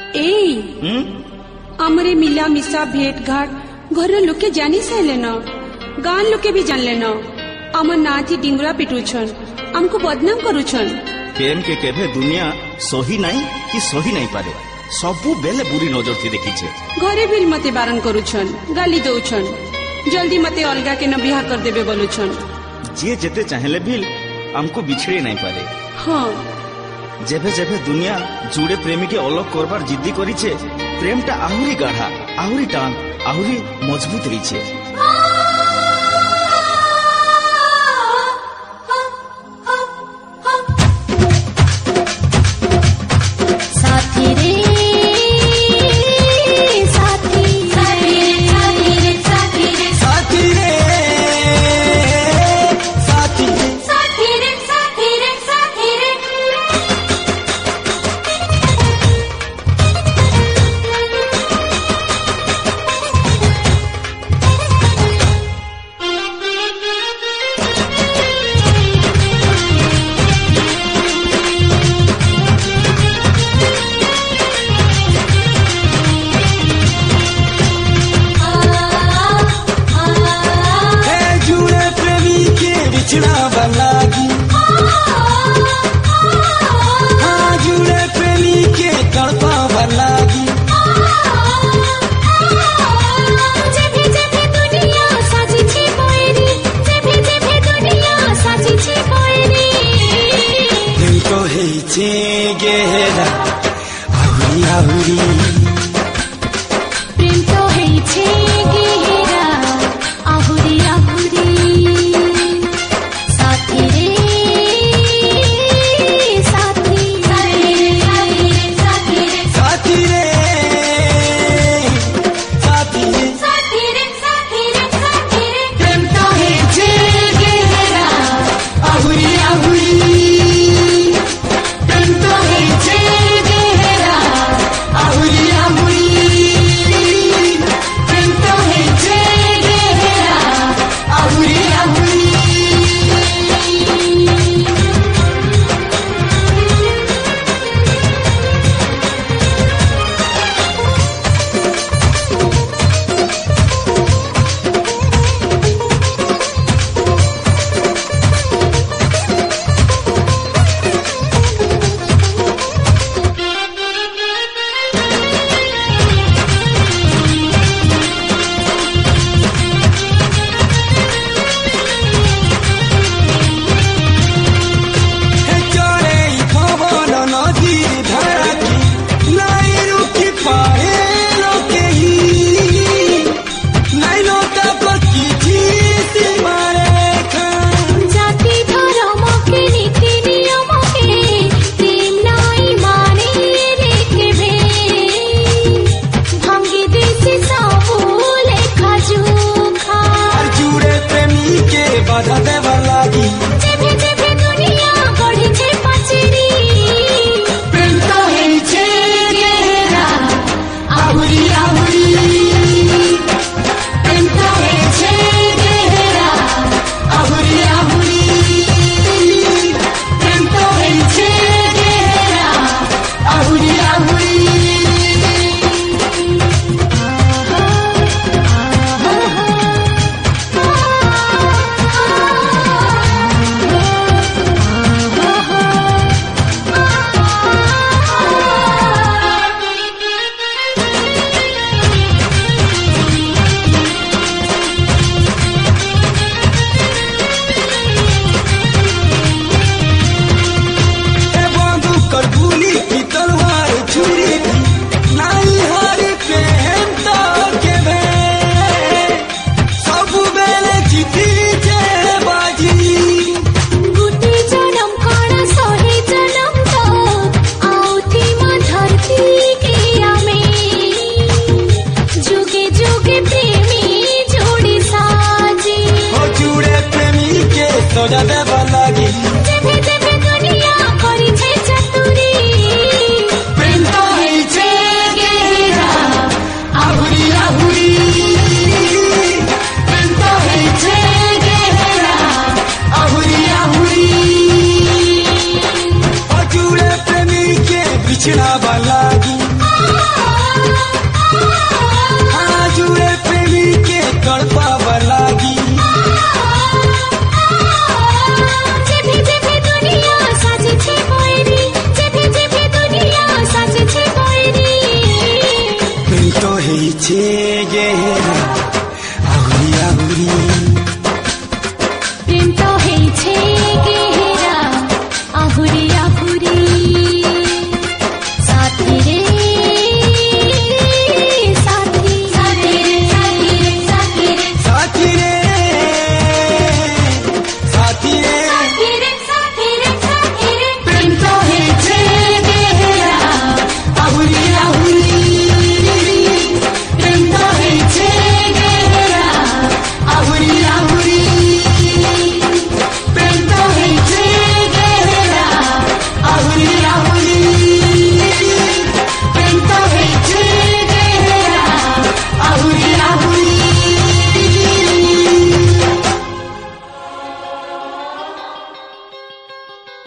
हमरे मिला मिसा भेट घाट घर लोके जानी सारे न गान लोके भी जान लेन आम नाथी डिंगरा पिटुछन हमको बदनाम करुछन। प्रेम के केभे दुनिया सही नहीं कि सही नहीं पारे सबू बेले बुरी नजर थी देखी छे। घरे भी मते बारण करुछन गाली दउछन जल्दी मते अलगा के न बिहा कर देबे बोलुछन। जे जेते चाहेले भी हमको बिछड़े नहीं पारे। हाँ जेबे जेबे दुनिया जुड़े प्रेमी के अलग करबार जिद्दी करी छे प्रेम टा आहुरी गाढ़ा आहुरी टान आहुरी मजबूत रही छे। बिछड़ा वाला